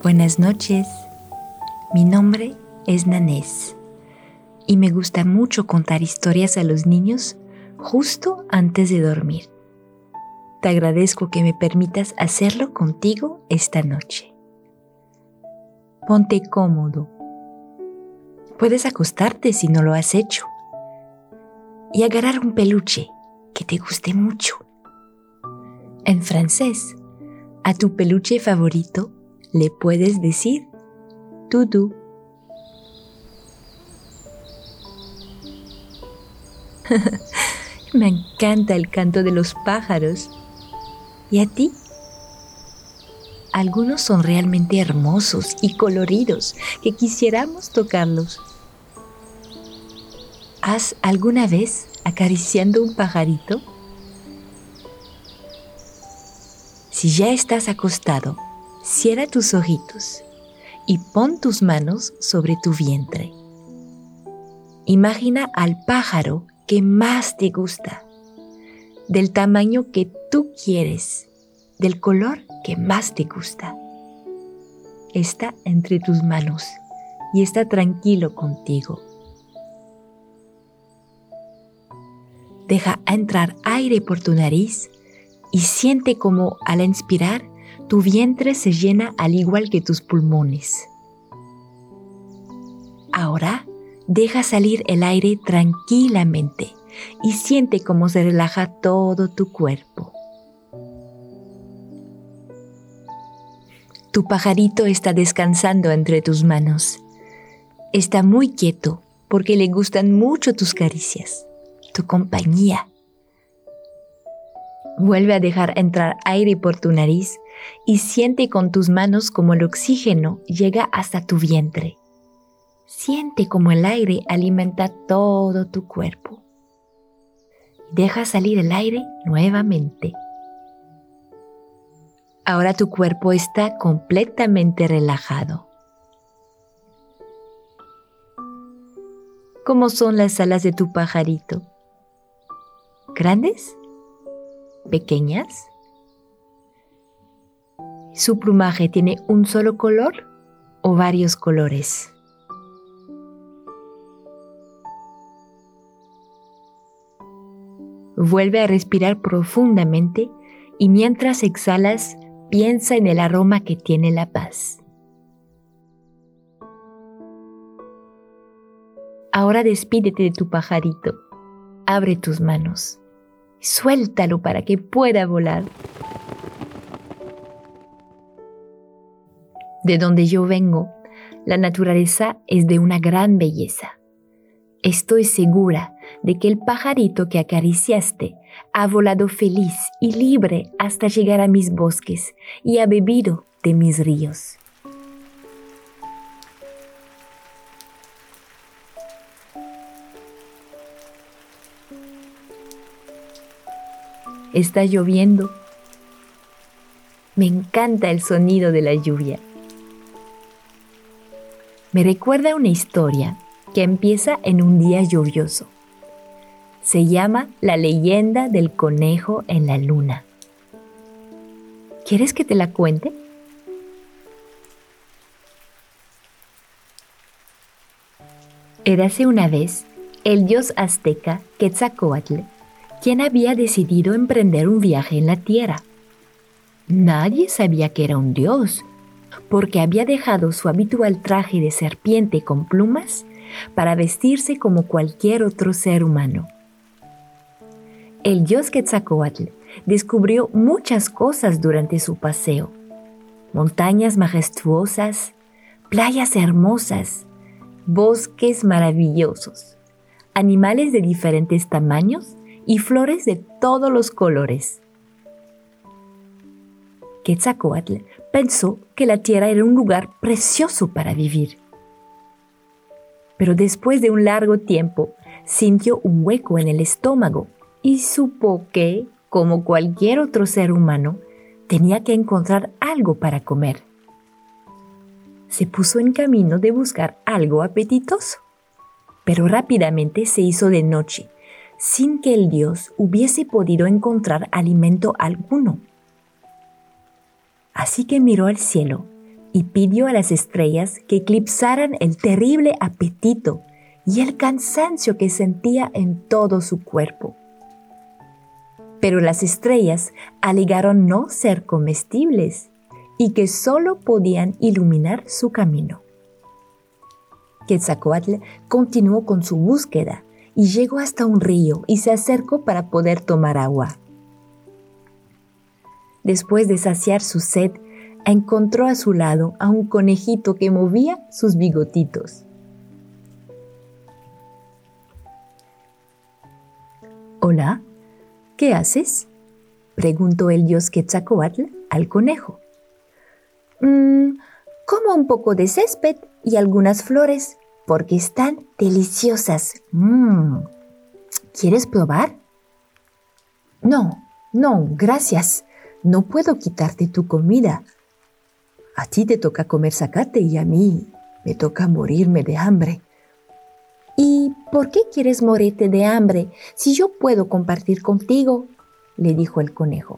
Buenas noches, mi nombre es Nanés y me gusta mucho contar historias a los niños justo antes de dormir. Te agradezco que me permitas hacerlo contigo esta noche. Ponte cómodo. Puedes acostarte si no lo has hecho y agarrar un peluche que te guste mucho. En francés, a tu peluche favorito le puedes decir Doudou. Me encanta el canto de los pájaros. ¿Y a ti? Algunos son realmente hermosos y coloridos que quisiéramos tocarlos. ¿Has alguna vez acariciado un pajarito? Si ya estás acostado, cierra tus ojitos y pon tus manos sobre tu vientre. Imagina al pájaro que más te gusta, del tamaño que tú quieres, del color que más te gusta. Está entre tus manos y está tranquilo contigo. Deja entrar aire por tu nariz y siente como al inspirar tu vientre se llena al igual que tus pulmones. Ahora deja salir el aire tranquilamente y siente cómo se relaja todo tu cuerpo. Tu pajarito está descansando entre tus manos. Está muy quieto porque le gustan mucho tus caricias, tu compañía. Vuelve a dejar entrar aire por tu nariz y siente con tus manos como el oxígeno llega hasta tu vientre. Siente como el aire alimenta todo tu cuerpo. Deja salir el aire nuevamente. Ahora tu cuerpo está completamente relajado. ¿Cómo son las alas de tu pajarito? ¿Grandes? ¿Pequeñas? ¿Su plumaje tiene un solo color o varios colores? Vuelve a respirar profundamente y mientras exhalas, piensa en el aroma que tiene la paz. Ahora despídete de tu pajarito. Abre tus manos. Suéltalo para que pueda volar. De donde yo vengo, la naturaleza es de una gran belleza. Estoy segura de que el pajarito que acariciaste ha volado feliz y libre hasta llegar a mis bosques y ha bebido de mis ríos. Está lloviendo. Me encanta el sonido de la lluvia. Me recuerda una historia que empieza en un día lluvioso. Se llama La leyenda del conejo en la luna. ¿Quieres que te la cuente? Érase una vez el dios azteca Quetzalcóatl, quien había decidido emprender un viaje en la tierra. Nadie sabía que era un dios, porque había dejado su habitual traje de serpiente con plumas para vestirse como cualquier otro ser humano. El dios Quetzalcóatl descubrió muchas cosas durante su paseo: montañas majestuosas, playas hermosas, bosques maravillosos, animales de diferentes tamaños y flores de todos los colores. Quetzalcóatl pensó que la tierra era un lugar precioso para vivir. Pero después de un largo tiempo, sintió un hueco en el estómago y supo que, como cualquier otro ser humano, tenía que encontrar algo para comer. Se puso en camino de buscar algo apetitoso, pero rápidamente se hizo de noche, sin que el dios hubiese podido encontrar alimento alguno. Así que miró al cielo y pidió a las estrellas que eclipsaran el terrible apetito y el cansancio que sentía en todo su cuerpo. Pero las estrellas alegaron no ser comestibles y que solo podían iluminar su camino. Quetzalcóatl continuó con su búsqueda y llegó hasta un río y se acercó para poder tomar agua. Después de saciar su sed, encontró a su lado a un conejito que movía sus bigotitos. «Hola, ¿qué haces?», preguntó el dios Quetzalcóatl al conejo. Como un poco de césped y algunas flores, porque están deliciosas. ¿Quieres probar? No, gracias. No puedo quitarte tu comida. A ti te toca comer zacate y a mí me toca morirme de hambre. ¿Y por qué quieres morirte de hambre si yo puedo compartir contigo?, le dijo el conejo.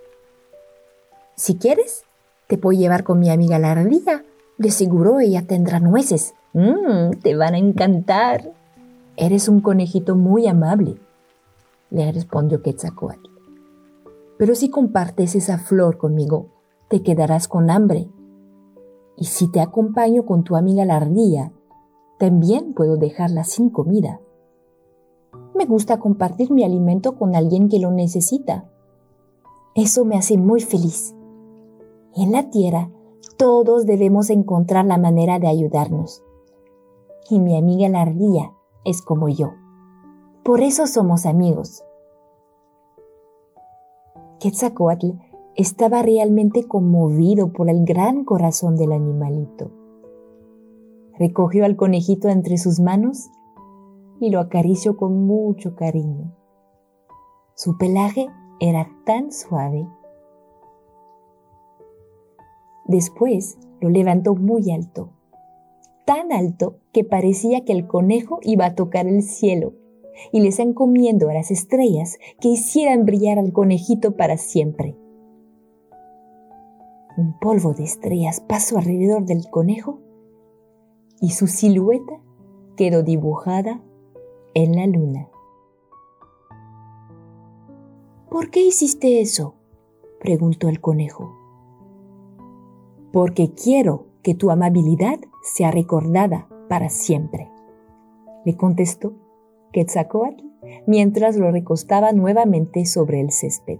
Si quieres, te puedo llevar con mi amiga la ardilla. De seguro ella tendrá nueces. Te van a encantar. Eres un conejito muy amable, le respondió Quetzalcóatl. Pero si compartes esa flor conmigo, te quedarás con hambre. Y si te acompaño con tu amiga la ardilla, también puedo dejarla sin comida. Me gusta compartir mi alimento con alguien que lo necesita. Eso me hace muy feliz. En la tierra, todos debemos encontrar la manera de ayudarnos. Y mi amiga la ardilla es como yo. Por eso somos amigos. Quetzalcóatl estaba realmente conmovido por el gran corazón del animalito. Recogió al conejito entre sus manos y lo acarició con mucho cariño. Su pelaje era tan suave. Después lo levantó muy alto, tan alto que parecía que el conejo iba a tocar el cielo, y les encomiendo a las estrellas que hicieran brillar al conejito para siempre. Un polvo de estrellas pasó alrededor del conejo y su silueta quedó dibujada en la luna. ¿Por qué hiciste eso?, preguntó el conejo. Porque quiero que tu amabilidad sea recordada para siempre, le contestó Quetzalcóatl mientras lo recostaba nuevamente sobre el césped.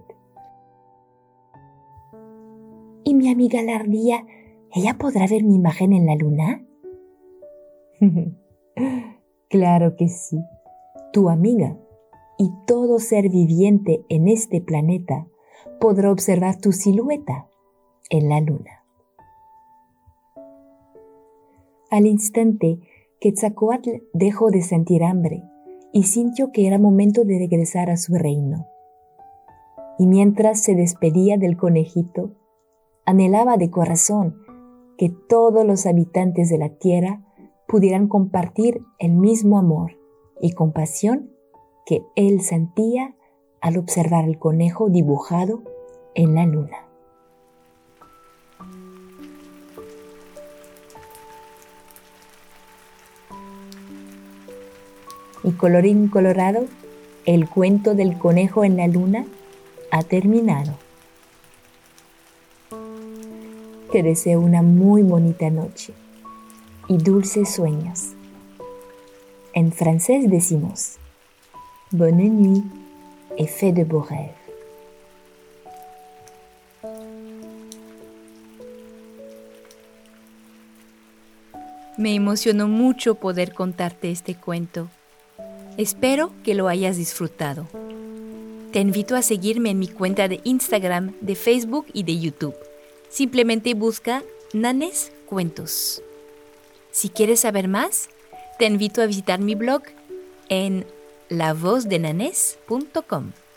¿Y mi amiga la ardilla, ella podrá ver mi imagen en la luna? Claro que sí. Tu amiga y todo ser viviente en este planeta podrá observar tu silueta en la luna. Al instante, Quetzalcóatl dejó de sentir hambre y sintió que era momento de regresar a su reino. Y mientras se despedía del conejito, anhelaba de corazón que todos los habitantes de la tierra pudieran compartir el mismo amor y compasión que él sentía al observar el conejo dibujado en la luna. Y colorín colorado, el cuento del conejo en la luna ha terminado. Te deseo una muy bonita noche y dulces sueños. En francés decimos Bonne nuit et fais de beaux rêves. Me emocionó mucho poder contarte este cuento. Espero que lo hayas disfrutado. Te invito a seguirme en mi cuenta de Instagram, de Facebook y de YouTube. Simplemente busca Nanes Cuentos. Si quieres saber más, te invito a visitar mi blog en lavozdenanes.com.